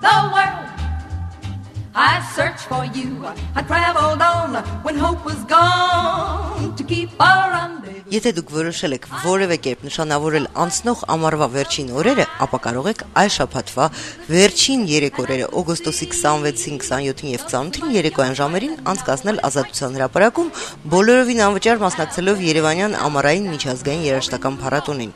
the world. I searched for you, I traveled on when hope was gone to keep our rendezvous. Եթե դուք որոշել եք որևէ կերպ նշանավորել անցնող ամառվա վերջին օրերը, ապա կարող եք այս շաբաթվա վերջին 3 օրերը օգոստոսի 26-ին, 27-ին եւ 28-ին երեկոյան ժամերին անցկացնել Ազատության հրապարակում, բոլորովին անվճար մասնակցելով Երևանյան ամառային միջազգային երաժշտական փառատոնին։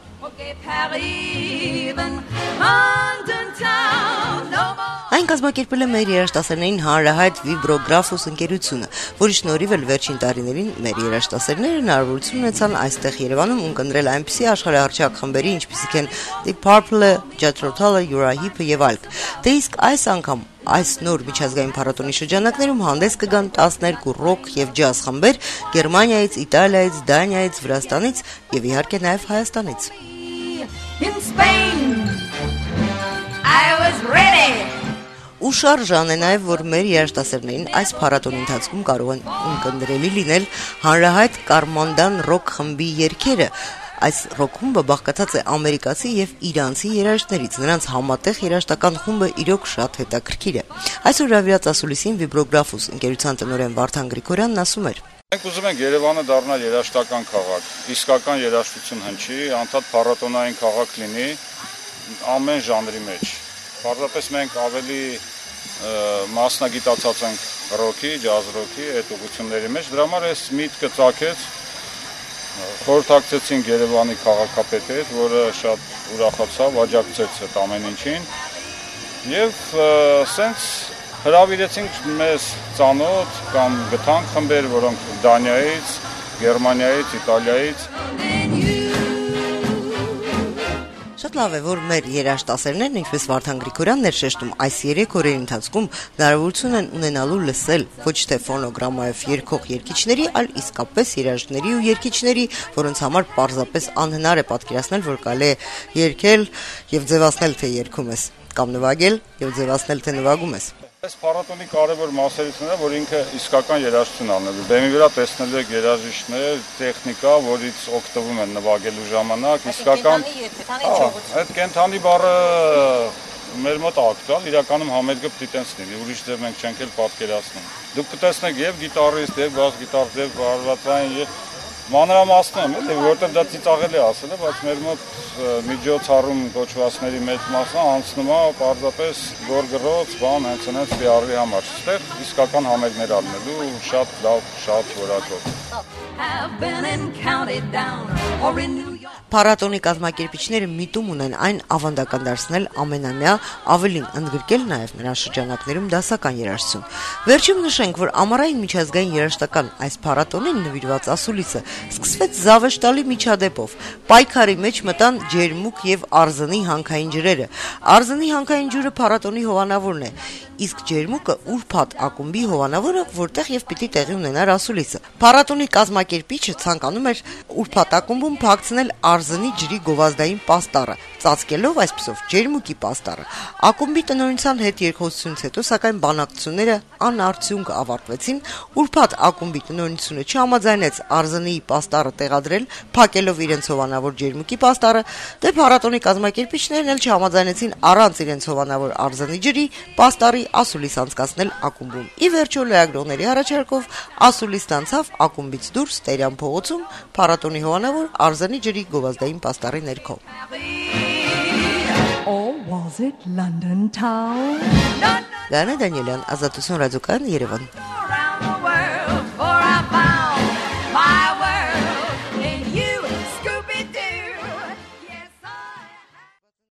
Այն կազմակերպել է մեր երաժշտասերներին հանրահայտ Վիբրոգրաֆոս ընկերությունը, որի շնորհիվ էլ վերջին տարիներին մեր երաժշտասերները հնարավորություն ունեցան այստեղ Երևանում ունկնդրել այնպիսի աշխարհահռչակ խմբերի, ինչպիսիք են Deep Purple, Jethro Tull, Uriah Heep եւ այլք։ Դե իսկ այս անգամ այս նոր միջազգային փառատոնի շրջանակներում հանդես կգան 12 ռոք եւ ջազ խմբեր Գերմանիայից, Իտալիայից, Դանիայից, Վրաստանից եւ իհարկե նաեւ Հայաստանից։ In Spain, I was ready. Ու շարժան է նաև, որ մեր երաժշտասերներին այս փառատոնի ընթացքում կարող են ունկնդրելի լինել հանրահայտ Կարմանդան ռոք խմբի երգերը։ Այս ռոք խումբը բաղկացած է ամերիկացի եւ իրանցի երաժիշտներից։ Նրանց համատեղ երաժշտական խումբը իրոք շատ հետաքրքիր է։ Այսօր հրավիրած ասուլիսին Վիբրոգրաֆոս ընկերության տնօրեն Վարդան Գրիգորյանն ասում էր. Մենք ուզում ենք Երևանը դառնալ երաժշտական քաղաք, իսկական երաժշտություն հնչի, անդադ փառատոնային քաղաք լինի ամեն ժանրի մեջ։ Պարզապես մենք ավելի մասնագիտացած ենք ռոքի, ջազ ռոքի այդ ուղղությունների մեջ, դրա համար այս միտքը ծագեց, խորհրդակցեցինք Երևանի քաղաքապետի հետ, որը շատ ուրախացավ, աջակցեց այդ ամեն ինչին եւ սենց հրավիրեցինք մեզ ծանոթ կամ գտանք խմբեր, որոնք Դանիայից, Գերմանիայից, Իտալիայից Շատ լավ է, որ մեր երաժշտասերներն, ինչպես Վարդան Գրիգորյանն էր շեշտում, այս 3 օրերի ընթացքում հնարավորություն են ունենալու լսել ոչ թե ֆոնոգրամայով երգող երգիչների, այլ իսկապես երաժիշտների ու երգիչների, որոնց համար պարզապես անհնար է պատկերացնել, որ կարելի է երգել եւ ձևացնել, թե երգում ես, կամ նվագել եւ ձևացնել, թե նվագում ես։ Այս փառատոնի կարևոր մասերից է, որ ինքը իսկական երաժշտություն անելու։ Բեմի վրա տեսնելու եք երաժիշտներ, տեխնիկա, որից օգտվում են նվագելու ժամանակ, իսկական այդ կենթանի բառը մեր մոտ ակտուալ, իրականում համերգը պիտի տենց լինի, ուրիշ ձև մենք չենք էլ պատկերացնում։ Դուք կտեսնեք եւ գիտարիստ, եւ բաս գիտարիստ, եւ բարվածային, եւ մանրամասնում եմ, որտեղ դա ծիծաղելի է ասել, բայց մեր մոտ միջոցառում կոչվածների մեծ մասը անցնում է պարզապես գորգռոց, բան, հենց PR-ի համար։ Այստեղ իսկական համերգներ առնելու շատ լավ, շատ որակով։ Փառատոնի կազմակերպիչները միտում ունեն այն ավանդական դարձնել ամենամյա, ավելին ընդգրկել նաև նրանց շրջանակներում դասական երաժշտություն։ Վերջում նշենք, որ ամառային միջազգային երաժշտական այս փառատոնին նվիրված ասուլիսը սկսվեց զավեշտալի միջադեպով։ Պայքարի մեջ մտան ջերմուկ եւ արզնի հանքային ջրերը։ Արզնի հանքային ջուրը փառատոնի հովանավորն է, իսկ ջերմուկը ուրփաթ ակումբի հովանավորը, որտեղ եւ պիտի տեղի ունենար ասուլիսը։ Փառատոնի կազմակերպիչը ցանկանում էր ուրփաթ ակումբում փակցնել արզնի ջրի գովազդային պաստառը, ծածկելով այսպիսով ջերմուկի պաստառը։ Ակումբի տնօրինության հետ երկխոսությունից հետո, սակայն բանակցությունները անարդյունք ավարտվեցին, ուրփաթ ակումբի տնօրինությունը չհամաձայնեց արզնի պաստառը տեղադրել, փակելով իրենց հովանավոր ջերմուկի պաստառը, դե փառատոնի կազմակերպիչներն էլ չհամաձայնեցին առանց իրենց հովանավոր արզնի ջրի պաստառի ասուլիս անցկացնել ակումբում։ Ի վերջո լրագրողների առաջարկով ասուլիս անցավ ակումբից դուրս Տերյան փողոցում փառատոնի հովանավոր արզնի ջրի գովազդային պաստառի ներքո։ Or was it London Town? Գաներ Դանիելյան, Ազատություն ռադիոկայան, Երևան։